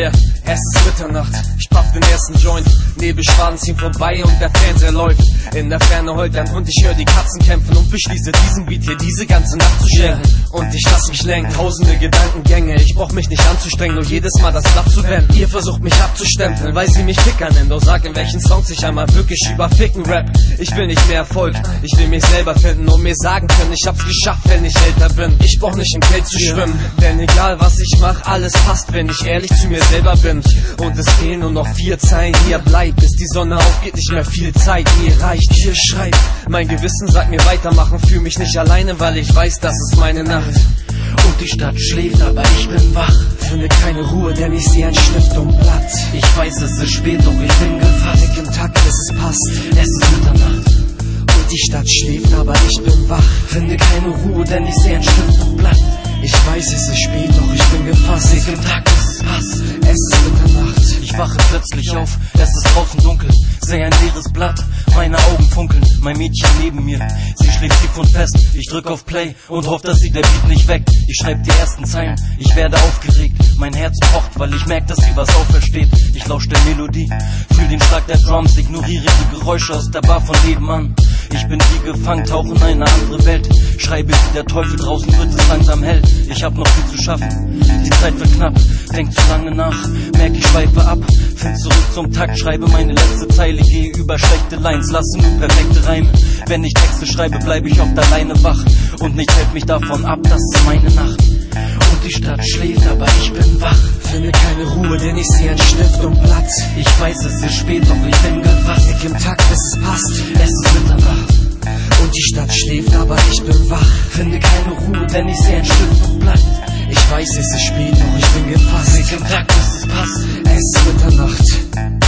Yeah, es ist Mitternacht, ich paff den ersten Joint. Nebelschwaden ziehen vorbei und der Fernseher läuft. In der Ferne heult ein Hund, ich höre die Katzen kämpfen und beschließe diesen Beat hier diese ganze Nacht zu schenken. Und ich lass mich lenken, tausende Gedankengänge. Ich brauch mich nicht anzustrengen, nur jedes Mal das Blatt zu wenden. Ihr versucht mich abzustempeln, weil sie mich Ficker nennen. Doch sag, in welchen Songs ich einmal wirklich über Ficken rap. Ich will nicht mehr Erfolg, ich will mich selber finden und mir sagen können, ich hab's geschafft, wenn ich älter bin. Ich brauch nicht im Geld zu schwimmen, denn egal was ich mach, alles passt, wenn ich ehrlich zu mir selber bin. Und es fehlen nur noch 4 Zeilen, ihr bleibt, bis die Sonne aufgeht, nicht mehr viel Zeit, ihr reicht, ihr schreibt. Mein Gewissen sagt mir weitermachen, fühl mich nicht alleine, weil ich weiß, das ist meine Nacht. Und die Stadt schläft, aber ich bin wach. Finde keine Ruhe, denn ich sehe ein Stift und Blatt. Ich weiß, es ist spät, doch ich bin gefasst. Im Takt, bis es passt. Es ist Mitternacht. Und die Stadt schläft, aber ich bin wach. Finde keine Ruhe, denn ich sehe ein Stift und Blatt. Ich weiß, es ist spät, doch ich bin gefasst. Im Takt, bis es passt. Es ist Mitternacht. Ich wache plötzlich auf, es ist draußen dunkel. Sehe ein leeres Blatt, meine Augen funkeln. Mein Mädchen neben mir, sie schläft tief und fest. Ich drück auf Play und hoffe, dass sie der Beat nicht weckt. Ich schreib die ersten Zeilen, ich werde aufgeregt. Mein Herz pocht, weil ich merk, dass sie was aufersteht. Ich lausch der Melodie, fühl den Schlag der Drums, ignoriere die Geräusche aus der Bar von nebenan. Ich bin wie gefangen, tauche in eine andere Welt. Schreibe wie der Teufel, draußen wird es langsam hell. Ich hab noch viel zu schaffen, die Zeit wird knapp. Denk zu lange nach, merk ich schweife ab. Find zurück zum Takt, schreibe meine letzte Zeile. Gehe über schlechte Lines, lasse nur perfekte Reime. Wenn ich Texte schreibe, bleibe ich oft alleine wach. Und nichts hält mich davon ab, das ist meine Nacht. Und die Stadt schläft, aber ich bin wach. Finde keine Ruhe, denn ich sehe ein Stift und Blatt. Ich weiß, es ist spät, doch ich bin gefasst. Im Takt, bis es passt. Es ist Mitternacht. Und die Stadt schläft, aber ich bin wach. Finde keine Ruhe, denn ich sehe ein Stift und Blatt. Ich weiß, es ist spät, doch ich bin gefasst. Im Takt, bis es passt. Es ist Mitternacht.